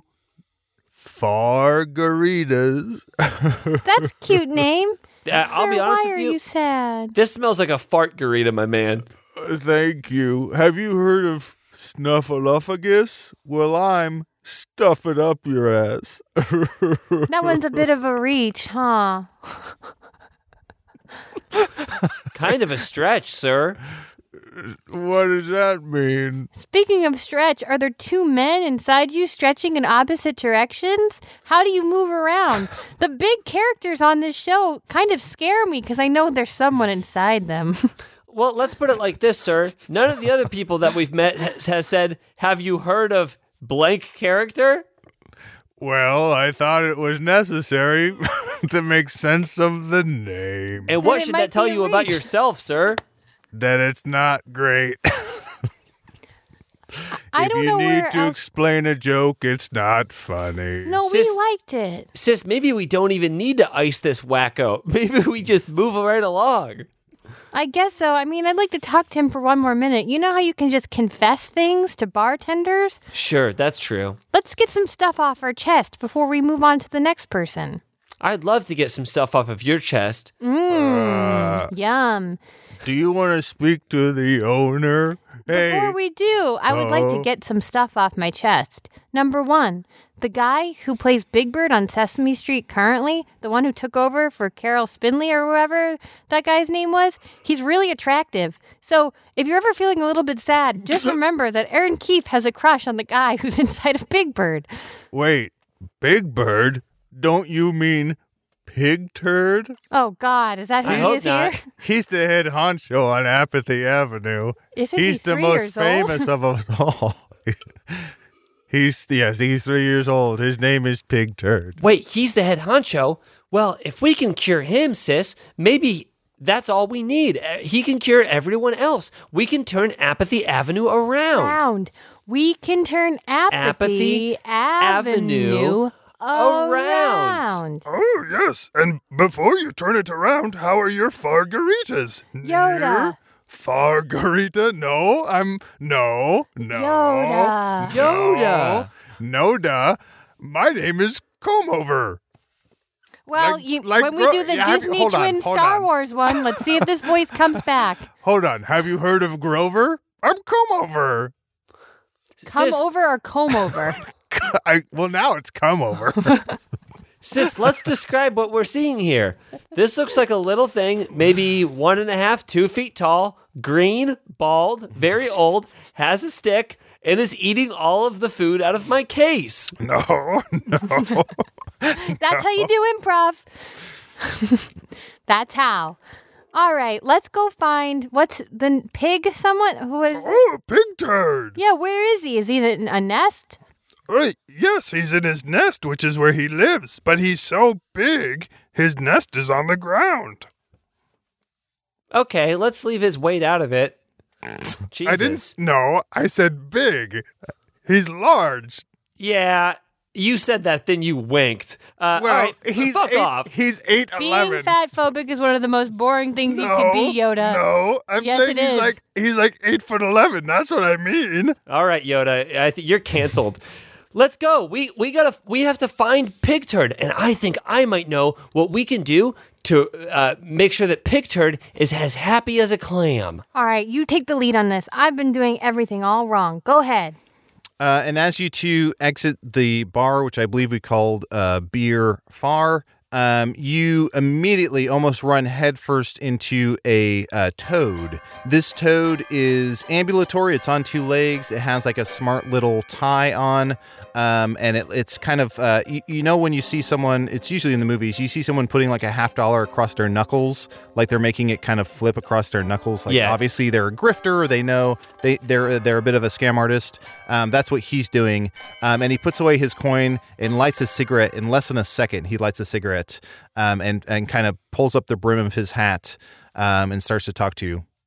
Fargaritas. That's a cute name. I'll be honest why with are you sad? This smells like a fart garita, my man. Thank you. Have you heard of Snuffleupagus? Well, I'm stuff it up your ass. That one's a bit of a reach, huh? Kind of a stretch, sir. What does that mean? Speaking of stretch, are there 2 men inside you stretching in opposite directions? How do you move around? The big characters on this show kind of scare me because I know there's someone inside them. Well, let's put it like this, sir. None of the other people that we've met has said, have you heard of blank character? Well, I thought it was necessary to make sense of the name. And what it should might that tell be a you about reach. yourself, sir? That it's not great. I don't know If you where need to else. explain a joke, it's not funny. No, Sis- we liked it. Sis, maybe we don't even need to ice this wacko. Maybe we just move right along. I guess so. I mean, I'd like to talk to him for one more minute. You know how you can just confess things to bartenders? Sure, that's true. Let's get some stuff off our chest before we move on to the next person. I'd love to get some stuff off of your chest. Yum. Do you want to speak to the owner? Before we do, I would like to Oh. get some stuff off my chest. Number 1, the guy who plays Big Bird on Sesame Street currently, the one who took over for Carol Spinley or whoever that guy's name was, he's really attractive. So if you're ever feeling a little bit sad, just remember that Aaron Keefe has a crush on the guy who's inside of Big Bird. Wait, Big Bird? Don't you mean Pig Turd? Oh, God, is that who I he hope is not. here? He's the head honcho on Apathy Avenue. Isn't He's he the 3 most years famous old? of us all. He's 3 years old. His name is Pig Turd. Wait, he's the head honcho? Well, if we can cure him, sis, maybe that's all we need. He can cure everyone else. We can turn Apathy Avenue around. We can turn Apathy Avenue around. Oh, yes. And before you turn it around, how are your Fargaritas? Yoda. Fargarita? No, No. Yoda. Noda. My name is Comeover. Well, Like when we Gro- do the yeah, Disney hold on, Twin hold Star on. Wars one, let's see if this voice comes back. Hold on. Have you heard of Grover? I'm Comeover. Come Sis, over or comb over? Well, now it's Comeover. sis, let's describe what we're seeing here. This looks like a little thing, maybe 1.5, 2 feet tall, green, bald, very old, has a stick, and is eating all of the food out of my case. No. That's how you do improv. That's how. All right, let's go find what's the pig. Someone what is it? Oh, Pig Turd. Yeah, where is he? Is he in a nest? Yes, he's in his nest, which is where he lives. But he's so big, his nest is on the ground. Okay, let's leave his weight out of it. Jesus. I didn't. No, I said big. He's large. Yeah, you said that, then you winked. All right, fuck off. He's Being 8'11". fat phobic is one of the most boring things you can be, Yoda. No, I'm Yes, saying it is. he's like 8'11". That's what I mean. All right, Yoda, I think you're canceled. Let's go. We have to find Pig Turd, and I think I might know what we can do to make sure that Pig Turd is as happy as a clam. All right, you take the lead on this. I've been doing everything all wrong. Go ahead. And as you two exit the bar, which I believe we called Beer Far, you immediately almost run headfirst into a toad. This toad is ambulatory. It's on 2 legs. It has like a smart little tie on. And it's kind of, you know, when you see someone, it's usually in the movies, you see someone putting like a $50 across their knuckles, like they're making it kind of flip across their knuckles. Like Yeah. obviously they're a grifter. They know they're a bit of a scam artist. That's what he's doing. And he puts away his coin and lights a cigarette. In less than a second, he lights a cigarette and kind of pulls up the brim of his hat and starts to talk to you. Oh,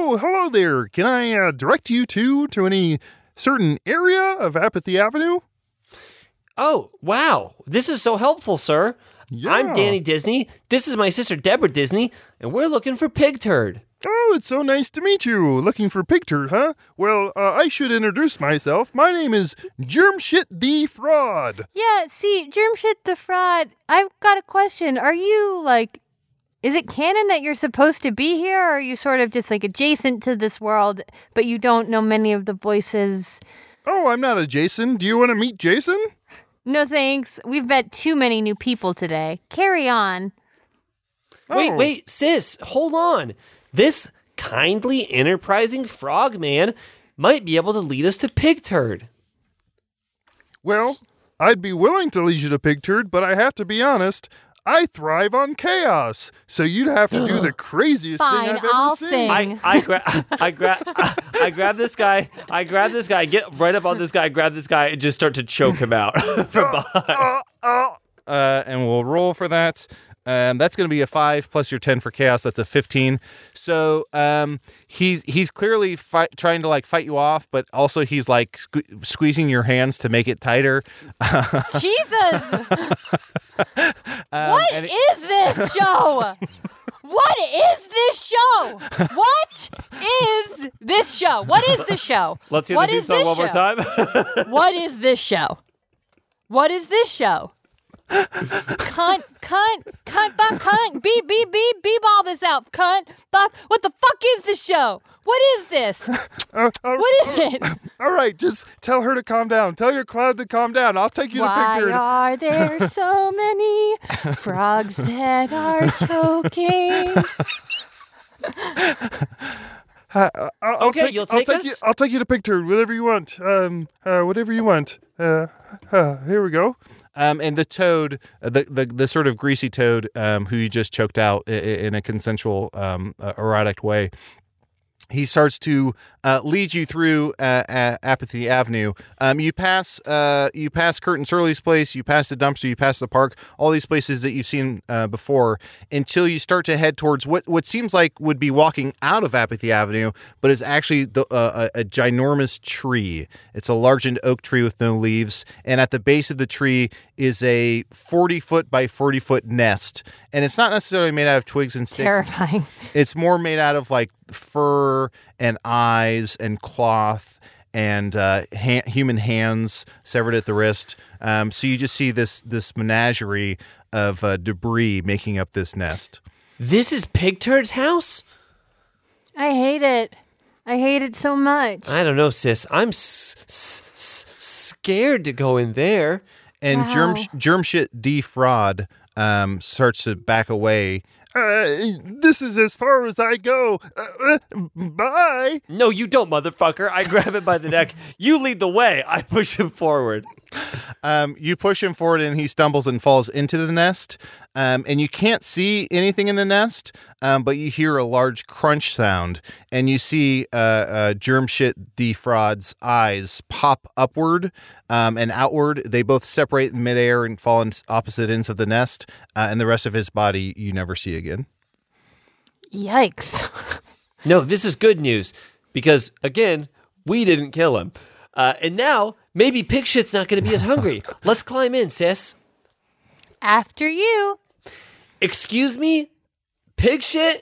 Oh, hello there. Can I direct you to any certain area of Apathy Avenue? Oh, wow. This is so helpful, sir. Yeah. I'm Danny Disney. This is my sister Deborah Disney, and we're looking for Pig Turd. Oh, it's so nice to meet you. Looking for Pig Turd, huh? Well, I should introduce myself. My name is Germshit the Fraud. Yeah, see, Germshit the Fraud, I've got a question. Are you, is it canon that you're supposed to be here, or are you sort of just, adjacent to this world, but you don't know many of the voices? Oh, I'm not a Jason. Do you want to meet Jason? No, thanks. We've met too many new people today. Carry on. Wait, sis, hold on. This kindly, enterprising frog man might be able to lead us to Pig Turd. Well, I'd be willing to lead you to Pig Turd, but I have to be honest. I thrive on chaos, so you'd have to do the craziest thing Fine, I've ever I'll seen. sing. I grab this guy. I grab this guy. Get right up on this guy. Grab this guy and just start to choke him out from behind. And we'll roll for that. That's going to be a 5 plus your 10 for chaos. That's a 15. So he's clearly trying to fight you off, but also he's squeezing your hands to make it tighter. Jesus! What is this show? What is this show? What is this show? What is this show? Let's hear What the theme is song this one more show? time. What is this show? What is this show? Cunt, beep all this out. Cunt, buck, what the fuck is this show? What is this? What is it? All right, just tell her to calm down. Tell your cloud to calm down. I'll take you to Pig Why Turd. are there so many frogs that are choking? Okay, you'll take us? I'll take you to Pig Turd. Whatever you want. Whatever you want. Here we go. And the toad, the sort of greasy toad who you just choked out in a consensual, erotic way, he starts to lead you through Apathy Avenue. You pass Curtin Surly's place, you pass the dumpster, you pass the park, all these places that you've seen before, until you start to head towards what seems like would be walking out of Apathy Avenue, but is actually a ginormous tree. It's a large oak tree with no leaves, and at the base of the tree is a 40-foot by 40-foot nest. And it's not necessarily made out of twigs and sticks. Terrifying. It's more made out of fur and eyes and cloth and human hands severed at the wrist. So you just see this menagerie of debris making up this nest. This is Pig Turd's house? I hate it. I hate it so much. I don't know, sis. I'm scared to go in there. And Wow. Germshit D Fraud starts to back away. This is as far as I go. Bye. No, you don't, motherfucker. I grab him by the neck. You lead the way. I push him forward. You push him forward and he stumbles and falls into the nest. And you can't see anything in the nest, but you hear a large crunch sound. And you see Germshit D Fraud's eyes pop upward and outward. They both separate in midair and fall in opposite ends of the nest. And the rest of his body you never see again. Yikes. No, this is good news because, again, we didn't kill him. And now, maybe Pig Shit's not going to be as hungry. Let's climb in, sis. After you. Excuse me? Pig Shit?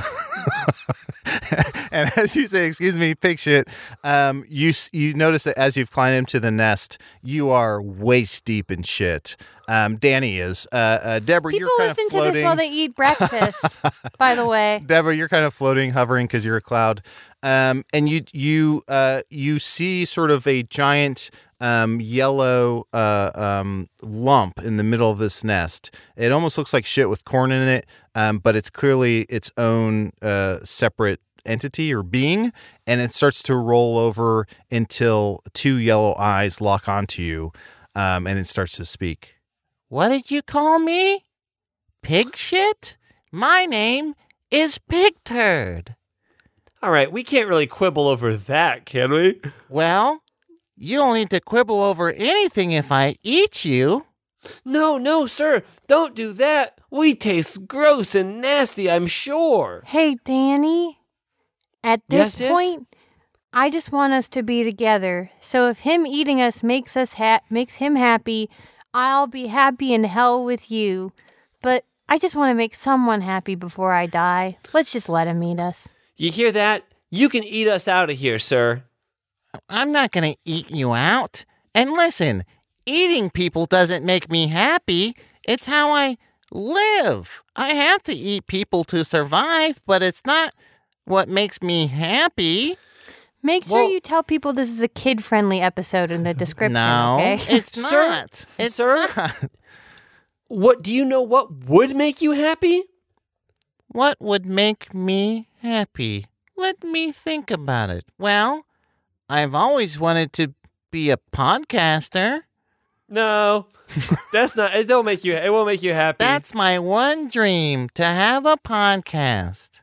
And as you say, excuse me, Pig Shit, you notice that as you've climbed into the nest, you are waist deep in shit. Danny is. Deborah, People you're kind of listen to floating. this while they eat breakfast, by the way. Deborah, you're kind of floating, hovering because you're a cloud. And you see sort of a giant yellow lump in the middle of this nest. It almost looks like shit with corn in it, but it's clearly its own separate entity or being, and it starts to roll over until two yellow eyes lock onto you, and it starts to speak. What did you call me? Pig shit? My name is Pig Turd. All right, we can't really quibble over that, can we? Well, you don't need to quibble over anything if I eat you. No, sir. Don't do that. We taste gross and nasty, I'm sure. Hey, Danny. At this Yes, point, I just want us to be together. So if him eating us makes him happy, I'll be happy in hell with you. But I just want to make someone happy before I die. Let's just let him eat us. You hear that? You can eat us out of here, sir. I'm not going to eat you out. And listen, eating people doesn't make me happy. It's how I live. I have to eat people to survive, but it's not what makes me happy. Make sure you tell people this is a kid-friendly episode in the description, No, okay? it's not. It's Sir? not. What do you know what would make you happy? What would make me happy? Let me think about it. Well, I've always wanted to be a podcaster. No. That's not it won't make you happy. That's my one dream, to have a podcast.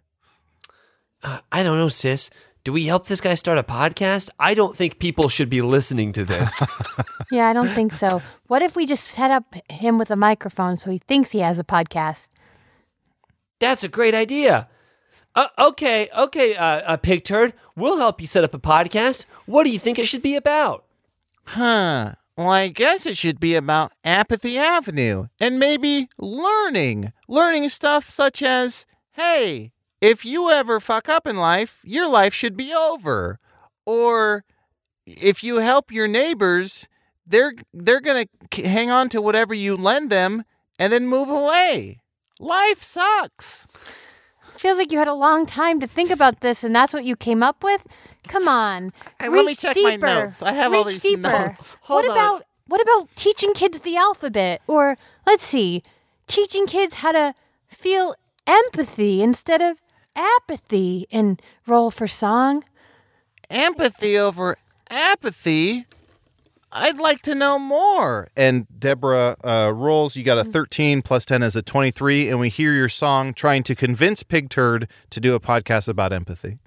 I don't know, sis. Do we help this guy start a podcast? I don't think people should be listening to this. Yeah, I don't think so. What if we just set up him with a microphone so he thinks he has a podcast? That's a great idea. Okay, Pig Turd. We'll help you set up a podcast. What do you think it should be about? Well, I guess it should be about Apathy Avenue and maybe learning. Learning stuff such as, hey, if you ever fuck up in life, your life should be over. Or if you help your neighbors, they're going to hang on to whatever you lend them and then move away. Life sucks. Feels like you had a long time to think about this, and that's what you came up with? Come on. Hey, let me Reach check deeper. my notes. I have all Reach these deeper. notes. Hold on. What about teaching kids the alphabet? Or, let's see, teaching kids how to feel empathy instead of apathy and roll for song? Empathy over apathy? I'd like to know more. And Deborah rolls. You got a 13 plus 10 is a 23, and we hear your song trying to convince Pig Turd to do a podcast about empathy.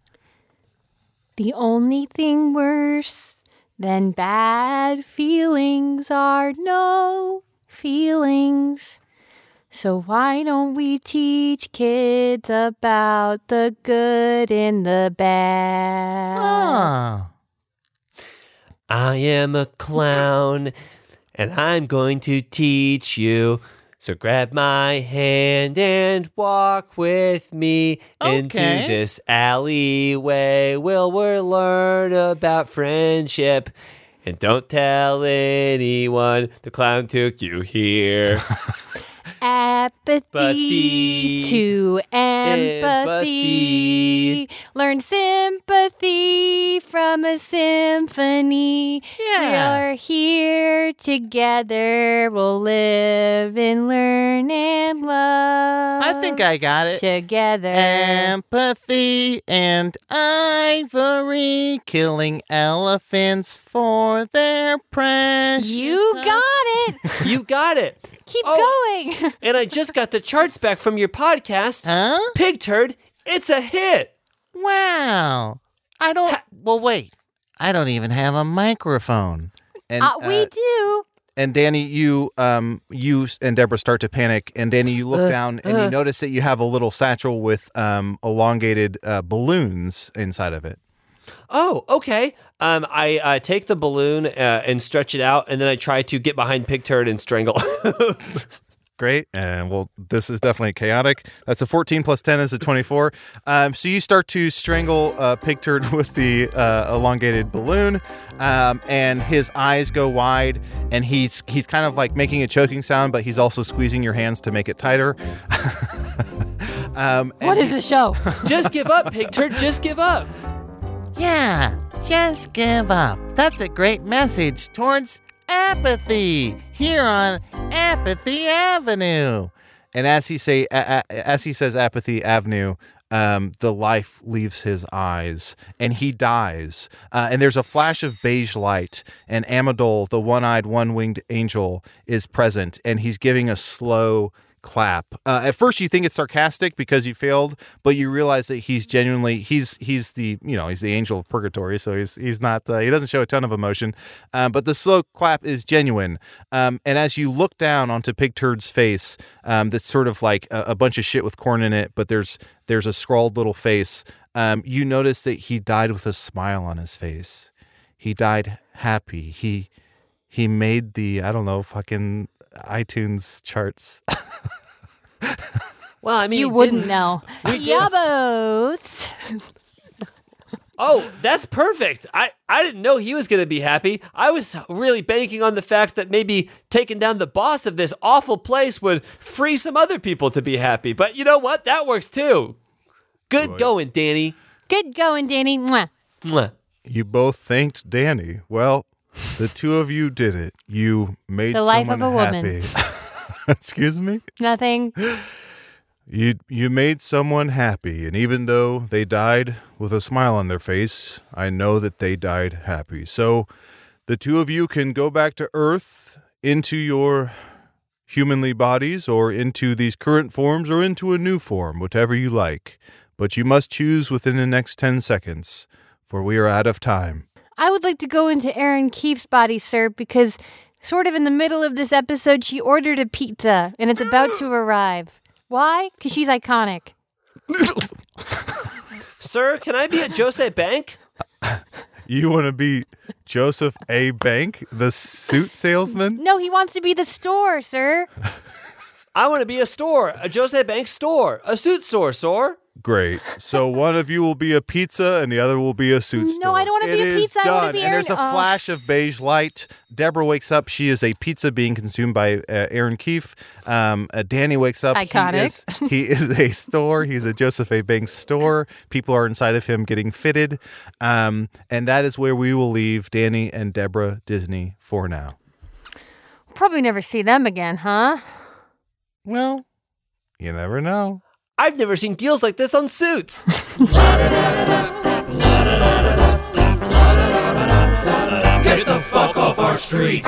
The only thing worse than bad feelings are no feelings. So why don't we teach kids about the good and the bad? Oh. I am a clown, and I'm going to teach you. So grab my hand and walk with me into Okay. this alleyway. We'll learn about friendship. And don't tell anyone the clown took you here. Apathy to empathy. Learn sympathy from a symphony. Yeah. We're here together. We'll live and learn and love. I think I got it. Together. Empathy and ivory, killing elephants for their precious. You got it. You got it. Keep Oh. going. And I just got the charts back from your podcast. Huh? Pig Turd, it's a hit. Wow. Well, wait. I don't even have a microphone. And We do. And Danny, you and Deborah start to panic. And Danny, you look down and you notice that you have a little satchel with elongated balloons inside of it. Oh, okay. I take the balloon and stretch it out, and then I try to get behind Pig Turd and strangle. Great. And well, this is definitely chaotic. That's a 14 plus 10 is a 24. So you start to strangle Pig Turd with the elongated balloon, and his eyes go wide, and he's kind of like making a choking sound, but he's also squeezing your hands to make it tighter. What is the show? Just give up, Pig Turd. Just give up. Yeah, just give up. That's a great message towards apathy here on Apathy Avenue. And as he says Apathy Avenue, the life leaves his eyes and he dies. And there's a flash of beige light, and Amadol, the one-eyed, one-winged angel, is present, and he's giving a slow clap. At first you think it's sarcastic because you failed, but you realize that he's genuinely he's the angel of purgatory, so he's not he doesn't show a ton of emotion, but the slow clap is genuine. And as you look down onto Pig Turd's face, that's sort of like a bunch of shit with corn in it, but there's a scrawled little face. you notice that he died with a smile on his face. He died happy. He made the, I don't know, fucking iTunes charts. Well, I mean, You wouldn't know. Yabos. Oh, that's perfect. I didn't know he was going to be happy. I was really banking on the fact that maybe taking down the boss of this awful place would free some other people to be happy. But you know what? That works too. Good going, Danny. Good going, Danny. Mwah. Mwah. You both thanked Danny. Well, the two of you did it. You made The life someone of a woman. happy. Excuse me? Nothing. You made someone happy, and even though they died with a smile on their face, I know that they died happy. So the two of you can go back to Earth into your humanly bodies, or into these current forms, or into a new form, whatever you like. But you must choose within the next 10 seconds, for we are out of time. I would like to go into Erin Keefe's body, sir, because sort of in the middle of this episode, she ordered a pizza, and it's about to arrive. Why? Because she's iconic. Sir, can I be at Jose Bank? You want to be Joseph A. Bank, the suit salesman? No, he wants to be the store, sir. I want to be a store, a Jose Bank store, a suit store, sir. Great. So one of you will be a pizza and the other will be a suit store. No, I don't want to be a pizza. I want to be And Erin. there's a flash of beige light. Deborah wakes up. She is a pizza being consumed by Erin Keefe. Danny wakes up. Iconic. He is a store. He's a Joseph A. Banks store. People are inside of him getting fitted. And that is where we will leave Danny and Deborah Disney for now. Probably never see them again, huh? Well, you never know. I've never seen deals like this on Suits. Get the fuck off our street.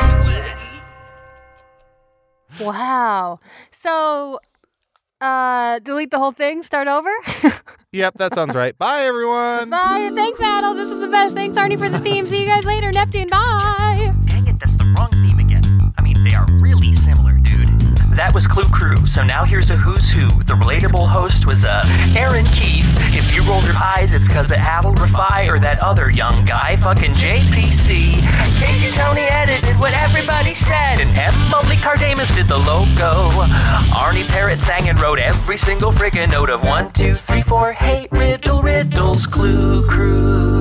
Wow. So, delete the whole thing? Start over? Yep, that sounds right. Bye, everyone. Bye. Thanks, Adel. This was the best. Thanks, Arnie, for the theme. See you guys later. Neptune, bye. Dang it, that's the wrong theme again. I mean, they are really similar, dude. That was Clue Crew, so now here's a who's who. The relatable host was Erin Keefe. If you rolled your eyes, it's because of Adel Rafai or that other young guy, fucking JPC. Casey Tony edited what everybody said, and Emily Cardamus did the logo. Arnie Parrott sang and wrote every single friggin' note of 1, 2, 3, 4. Hate riddles, Clue Crew.